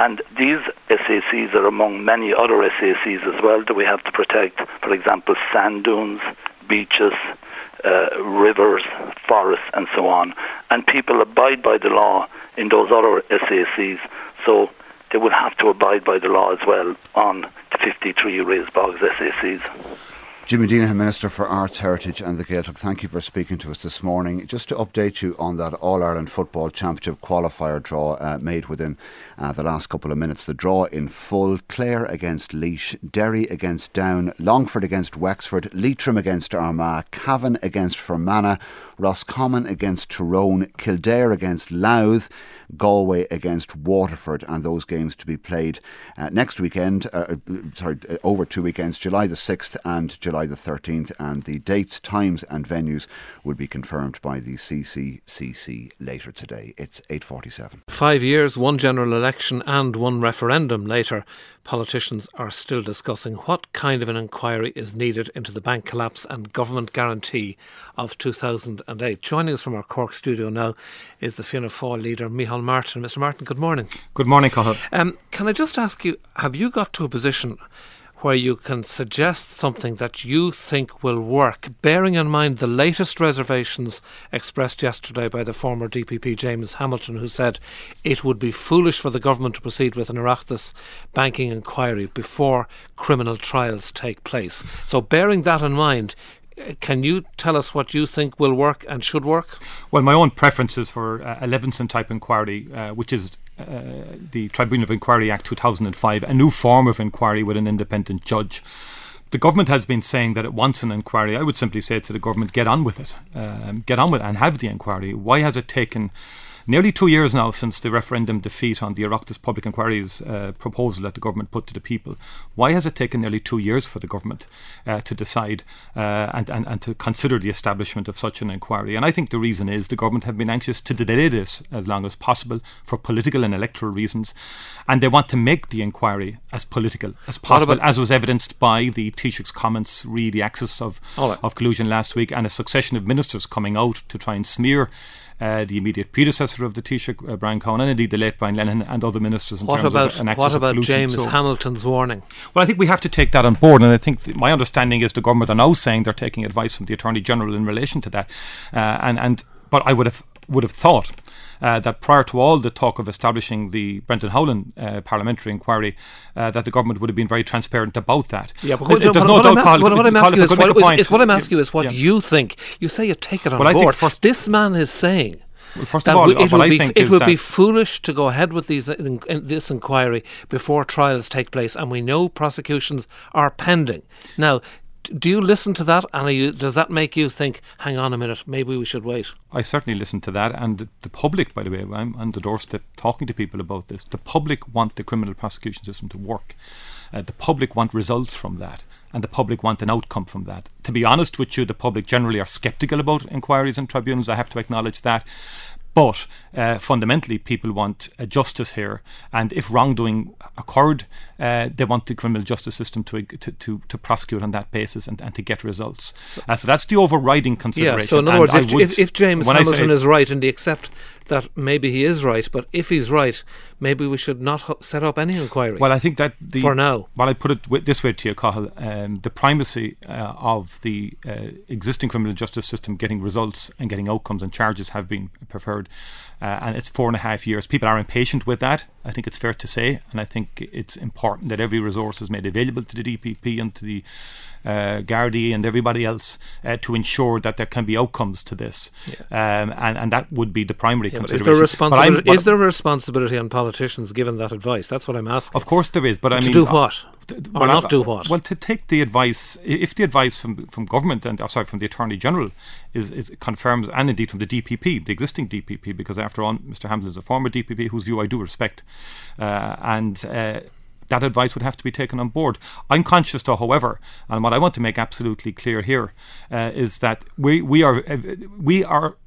And these S A Cs are among many other S A Cs as well that we have to protect. For example, sand dunes, beaches, uh, rivers, forests, and so on. And people abide by the law in those other S A Cs, so they will have to abide by the law as well on the fifty-three raised bogs S A Cs. Jimmy Deanahan, Minister for Arts, Heritage and the Gaeltacht, thank you for speaking to us this morning. Just to update you on that All-Ireland Football Championship qualifier draw uh, made within uh, the last couple of minutes. The draw in full: Clare against Laois, Derry against Down, Longford against Wexford, Leitrim against Armagh, Cavan against Fermanagh, Roscommon against Tyrone, Kildare against Louth, Galway against Waterford, and those games to be played uh, next weekend, uh, sorry, uh, over two weekends, July the sixth and July the thirteenth, and the dates, times and venues will be confirmed by the C C C C later today. It's eight forty-seven. Five years, one general election and one referendum later, politicians are still discussing what kind of an inquiry is needed into the bank collapse and government guarantee of two thousand eight. Joining us from our Cork studio now is the Fianna Fáil leader, Micheál Martin. Mister Martin, good morning. Good morning, Cathal. Um, can I just ask you, have you got to a position where you can suggest something that you think will work, bearing in mind the latest reservations expressed yesterday by the former D P P James Hamilton, who said it would be foolish for the government to proceed with an Oireachtas banking inquiry before criminal trials take place? So bearing that in mind, can you tell us what you think will work and should work? Well, my own preference is for uh, a Levinson type inquiry, uh, which is uh, the Tribunal of Inquiry Act two thousand five, a new form of inquiry with an independent judge. The government has been saying that it wants an inquiry. I would simply say to the government, get on with it. Um, get on with it and have the inquiry. Why has it taken nearly two years now since the referendum defeat on the Oireachtas Public Inquiry's uh, proposal that the government put to the people? Why has it taken nearly two years for the government uh, to decide uh, and, and, and to consider the establishment of such an inquiry? And I think the reason is the government have been anxious to delay this as long as possible for political and electoral reasons, and they want to make the inquiry as political as possible, as was evidenced by the Taoiseach's comments re the axis of, right. of collusion last week, and a succession of ministers coming out to try and smear Uh, the immediate predecessor of the Taoiseach, uh, Brian Cowan, and indeed the late Brian Lennon and other ministers in what terms about, of an axis What of about collusion. James so, Hamilton's warning? Well, I think we have to take that on board, and I think th- my understanding is the government are now saying they're taking advice from the Attorney General in relation to that. Uh, and, and But I would have would have thought Uh, that prior to all the talk of establishing the Brendan Howlin uh, parliamentary inquiry, uh, that the government would have been very transparent about that. Yeah, but what, what, no what, I'm, ask, what, what I'm asking you is what, is, is what I'm asking you is what yeah. you think. You say you take it on well, board. First, this man is saying well, first that of all, it what would I be, think it is would that be foolish to go ahead with these in, in this inquiry before trials take place, and we know prosecutions are pending. Now, do you listen to that, and are you, does that make you think, hang on a minute, maybe we should wait? I certainly listen to that, and the, the public, by the way, I'm on the doorstep talking to people about this. The public want the criminal prosecution system to work. Uh, the public want results from that, and the public want an outcome from that. To be honest with you, the public generally are sceptical about inquiries and tribunals. I have to acknowledge that. But uh, fundamentally, people want uh, justice here, and if wrongdoing occurred, uh, they want the criminal justice system to to, to, to prosecute on that basis and, and to get results. So, uh, so that's the overriding consideration. Yeah, so in other words, if, would, if, if James Hamilton is right, and they accept that maybe he is right, but if he's right, maybe we should not ho- set up any inquiry. Well, I think that the, for now. Well, I put it w- this way to you, Cathal, um, the primacy uh, of the uh, existing criminal justice system getting results and getting outcomes and charges have been preferred. Uh, and it's four and a half years. People are impatient with that, I think it's fair to say, and I think it's important that every resource is made available to the D P P and to the uh, Gardaí and everybody else uh, to ensure that there can be outcomes to this. Yeah. Um, and, and that would be the primary yeah, consideration. Is there, responsibility, is there a responsibility on politicians given that advice? That's what I'm asking. Of course there is, but, but I to mean... To do what? Or well, not do what? Well, to take the advice, if the advice from from government and oh, sorry from the Attorney General is, is confirms, and indeed from the D P P, the existing D P P, because after all, Mister Hamilton is a former D P P whose view I do respect, uh, and uh, that advice would have to be taken on board. I'm conscious, though, however, and what I want to make absolutely clear here uh, is that we we are uh, we are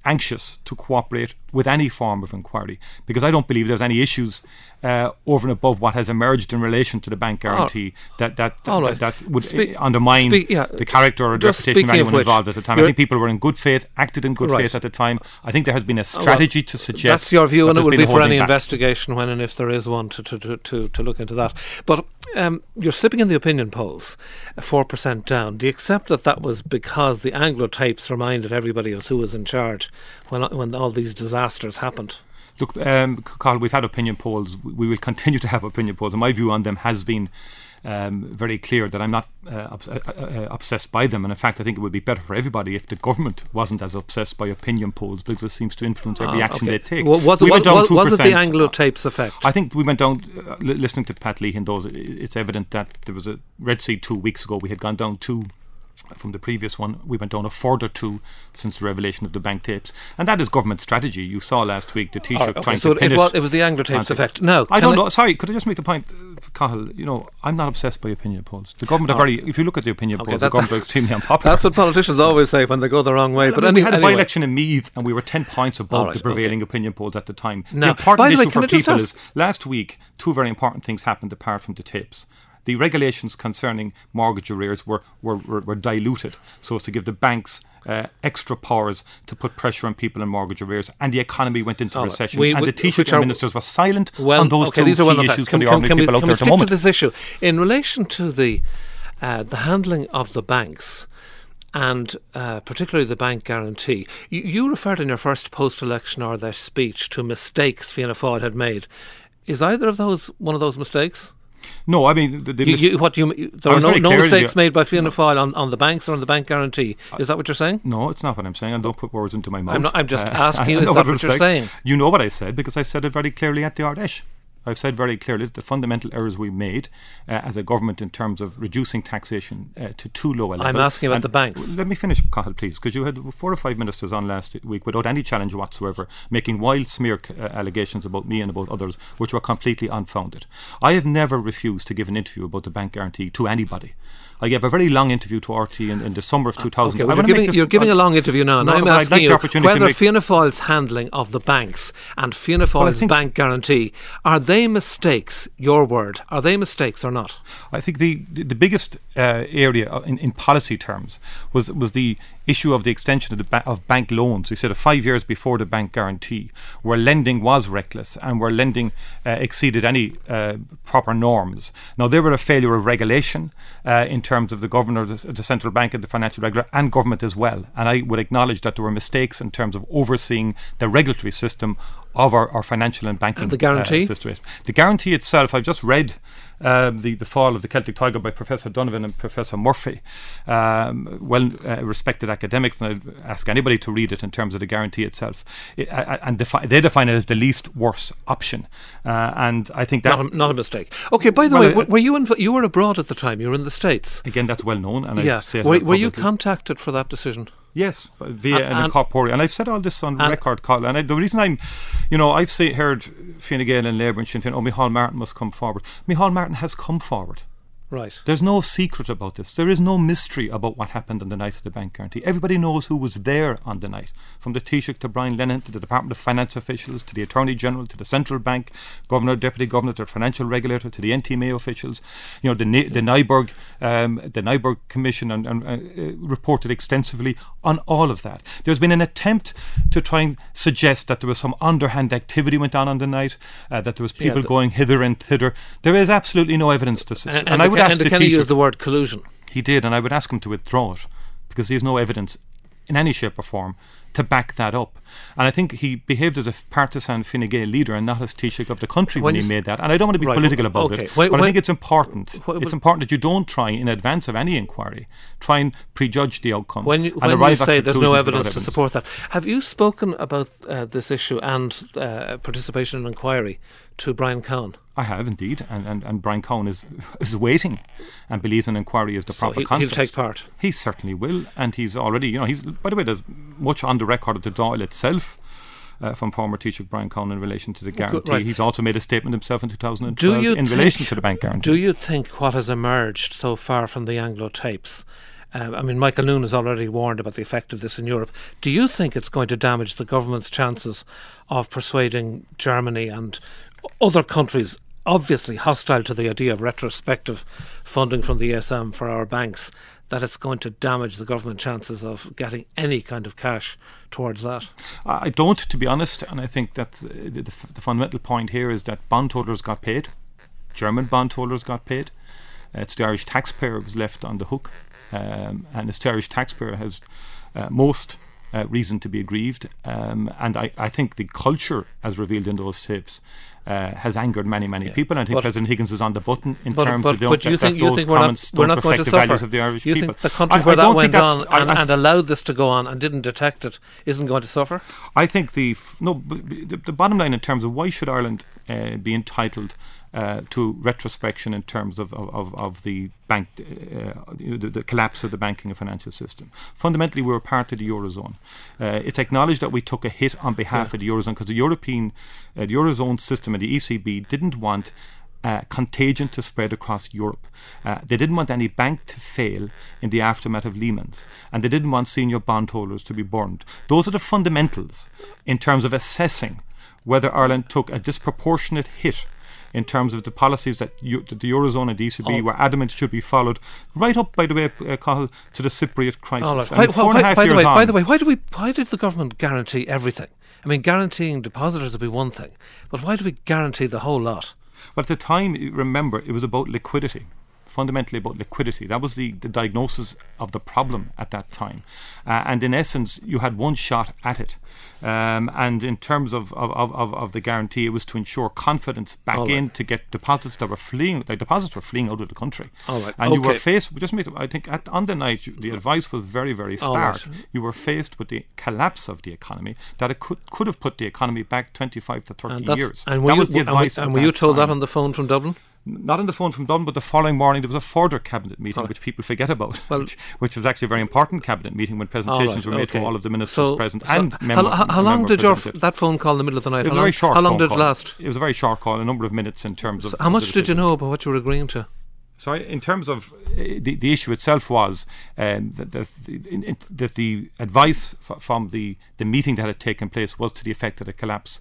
anxious to cooperate with any form of inquiry, because I don't believe there's any issues uh, over and above what has emerged in relation to the bank guarantee oh. that that that, right. that, that would Speak, undermine speak, yeah. the character or the Just reputation of anyone of which, involved at the time. I think people were in good faith, acted in good right. faith at the time. I think there has been a strategy well, to suggest that's your view, and it will be for any back. investigation when and if there is one to to, to, to, to look into that. But um, you're slipping in the opinion polls, four percent down. Do you accept that that was because the Anglo tapes reminded everybody of who was in charge when when all these disasters happened? Look, um, Carl, we've had opinion polls. We will continue to have opinion polls, and my view on them has been um, very clear that I'm not uh, obs- uh, uh, obsessed by them. And in fact, I think it would be better for everybody if the government wasn't as obsessed by opinion polls, because it seems to influence every oh, action okay. they take. Well, was, we was, went down was, two percent. was it the Anglo tapes effect? I think we went down, uh, li- listening to Pat Leahy and those, it's evident that there was a Red Sea two weeks ago. We had gone down two from the previous one. We went down a further two since the revelation of the bank tapes, and that is government strategy. You saw last week the Taoiseach right, okay, trying so to pin it it. Was, it was the Anglo tapes effect. No, I don't I know. Sorry, could I just make the point, Cahill? You know, I'm not obsessed by opinion polls. The government oh. are very. If you look at the opinion okay, polls, the government are extremely unpopular. That's what politicians always say when they go the wrong way. Well, but I mean, any, we had anyway. a by-election in Meath, and we were ten points above right, the prevailing okay. opinion polls at the time. Now, the important by the issue way, for people ask- is last week two very important things happened apart from the tapes. The regulations concerning mortgage arrears were, were, were, were diluted so as to give the banks uh, extra powers to put pressure on people in mortgage arrears, and the economy went into oh, recession. we, and we, the Taoiseach ministers were silent well, on those okay, two these are key issues for the ordinary people we, out can there we at the stick moment. to this issue in relation to the uh, the handling of the banks, and uh, particularly the bank guarantee? You, you referred in your first post-election or their speech to mistakes Fianna Fáil had made. Is either of those one of those mistakes? No, I mean, the, the you, you, what you, there are no, no mistakes made by Fianna Fáil on, on the banks or on the bank guarantee. Is that what you're saying? No, it's not what I'm saying. And don't put words into my mouth. I'm, not, I'm just uh, asking you, is that what respect. you're saying? You know what I said, because I said it very clearly at the Ardèche. I've said very clearly that the fundamental errors we made uh, as a government in terms of reducing taxation uh, to too low a level. I'm asking about and the banks. Let me finish, Cahill, please, because you had four or five ministers on last week without any challenge whatsoever, making wild smear uh, allegations about me and about others, which were completely unfounded. I have never refused to give an interview about the bank guarantee to anybody. I gave a very long interview to R T in, in the summer of two thousand. Okay, well, you're, giving, you're giving a long interview now, and no, I'm asking like you whether Fianna Fáil's handling of the banks and Fianna Fáil's well, bank guarantee, are they mistakes, your word, are they mistakes or not? I think the, the, the biggest uh, area in, in policy terms was was the issue of the extension of, the ba- of bank loans. We said of five years before the bank guarantee, where lending was reckless and where lending uh, exceeded any uh, proper norms. Now, they were a failure of regulation uh, in terms of the governor, the, the central bank and the financial regulator, and government as well. And I would acknowledge that there were mistakes in terms of overseeing the regulatory system of our, our financial and banking and the guarantee? Uh, situation. The guarantee itself, I've just read Um, the, the Fall of the Celtic Tiger by Professor Donovan and Professor Murphy, um, well uh, respected academics, and I'd ask anybody to read it in terms of the guarantee itself. It, uh, and defi- they define it as the least worst option, uh, and I think that not a, not a mistake. Okay, by the well, way, uh, were you in, you were abroad at the time? You were in the States. Again, that's well known, and yeah. I say it were, were you publicly. contacted for that decision? Yes, via and, an incorporeal, and I've said all this on record, Colin. And I, the reason I'm, you know, I've say, heard Fine Gael and Labour and Sinn Féin, oh, Micheál Martin must come forward. Micheál Martin has come forward. Right. There's no secret about this. There is no mystery about what happened on the night of the bank guarantee. Everybody knows who was there on the night, from the Taoiseach to Brian Lennon to the Department of Finance officials to the Attorney General to the Central Bank, Governor, Deputy Governor to the Financial Regulator to the N T M A officials. You know, the the Nyberg um, the Nyberg Commission and, and uh, reported extensively on all of that. There's been an attempt to try and suggest that there was some underhand activity went on on the night, uh, that there was people yeah, going hither and thither. There is absolutely no evidence to suggest. And, and, and I would ask the Kenny used the word collusion. He did, and I would ask him to withdraw it, because he has no evidence in any shape or form to back that up. And I think he behaved as a partisan Fine Gael leader and not as Taoiseach of the country when, when he made that. And I don't want to be right, political about okay. it, wait, but wait, I think it's important. Wait, it's important that you don't try, in advance of any inquiry, try and prejudge the outcome. When you, and when arrive you say there's no evidence, evidence to support that, have you spoken about uh, this issue and uh, participation in an inquiry to Brian Cowen? I have indeed, and, and, and Brian Cowen is is waiting and believes an inquiry is the so proper he'll, context. He'll take part. He certainly will, and he's already, you know, he's, by the way, there's much on the record of the Dáil itself uh, from former Taoiseach Brian Cowen in relation to the guarantee. Right. He's also made a statement himself in two thousand twelve do you in think, relation to the bank guarantee. Do you think what has emerged so far from the Anglo tapes Uh, I mean, Michael Noon has already warned about the effect of this in Europe. Do you think it's going to damage the government's chances of persuading Germany and other countries, obviously hostile to the idea of retrospective funding from the E S M for our banks, that it's going to damage the government chances of getting any kind of cash towards that? I don't, to be honest, and I think that the, the, the fundamental point here is that bondholders got paid. German bondholders got paid. Uh, it's the Irish taxpayer who was left on the hook, um, and it's the Irish taxpayer has uh, most uh, reason to be aggrieved. Um, and I, I think the culture, as revealed in those tapes, Uh, has angered many, many yeah. people. And I think but, President Higgins is on the button in but, terms but, of don't, but you that, think, that you those think we're comments not, we're don't not going reflect to the suffer. values of the Irish you people. Think the countries I, where I that went on and, I, and allowed this to go on and didn't detect it isn't going to suffer? I think the no. The, the bottom line in terms of why should Ireland uh, be entitled Uh, to retrospection in terms of, of, of the bank, uh, the, the collapse of the banking and financial system. Fundamentally, we were part of the Eurozone. Uh, it's acknowledged that we took a hit on behalf yeah. of the Eurozone because the European, uh, the Eurozone system and the E C B didn't want uh, contagion to spread across Europe. Uh, they didn't want any bank to fail in the aftermath of Lehman's, and they didn't want senior bondholders to be burned. Those are the fundamentals in terms of assessing whether Ireland took a disproportionate hit in terms of the policies that, you, that the Eurozone and the E C B oh. were adamant should be followed, right up, by the way, uh, Cathal, to the Cypriot crisis. Oh, right. why, why, why, by, the way, by the way, why do we? Why did the government guarantee everything? I mean, guaranteeing depositors would be one thing, but why do we guarantee the whole lot? Well, at the time, remember, it was about liquidity. Fundamentally about liquidity. That was the, the diagnosis of the problem at that time. Uh, and in essence, you had one shot at it. Um, and in terms of, of, of, of the guarantee, it was to ensure confidence back right. in, to get deposits that were fleeing, like deposits were fleeing out of the country. All right. And okay. you were faced, just make, I think at, on the night, the advice was very, very stark. Right. You were faced with the collapse of the economy, that it could, could have put the economy back twenty-five to thirty and years. And were that you, was the advice and, and were you told time. that on the phone from Dublin? Not on the phone from Dublin, but the following morning there was a further cabinet meeting, oh. which people forget about, well, which, which was actually a very important cabinet meeting when presentations right, were made okay. to all of the ministers so, present. So and how, member, how, how long did your, did. that phone call in the middle of the night? It was how a very long, short How long phone did it call. last? It was a very short call, a number of minutes in terms of. So how much of did you know about what you were agreeing to? Sorry, in terms of uh, the the issue itself was um, that, that, the, that the advice f- from the the meeting that had taken place was to the effect that a collapse.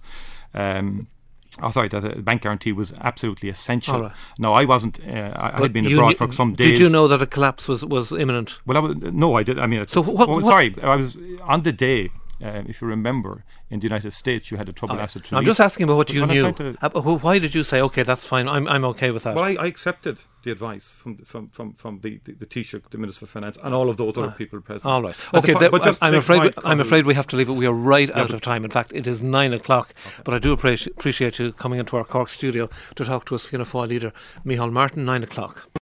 Um, Oh, sorry, that a bank guarantee was absolutely essential. Right. No, I wasn't. Uh, I, I had been abroad knew, for some days. Did you know that a collapse was, was imminent? Well, I was, no, I did. I mean, so what, oh, what? sorry, I was on the day. Um, if you remember, in the United States, you had a troubled right. asset release. No, I'm just asking about what you when knew. To, uh, why did you say, okay, that's fine, I'm I'm okay with that? Well, I, I accepted the advice from from from, from the, the, the Taoiseach, the Minister of Finance, and all of those other uh, people present. All right. But okay, the, the, but just I'm afraid we, I'm afraid we have to leave it. We are right yeah, out of time. In fact, it is nine o'clock. Okay. But I do appreciate, appreciate you coming into our Cork studio to talk to us, Fianna Fáil leader Micheál Martin. Nine o'clock.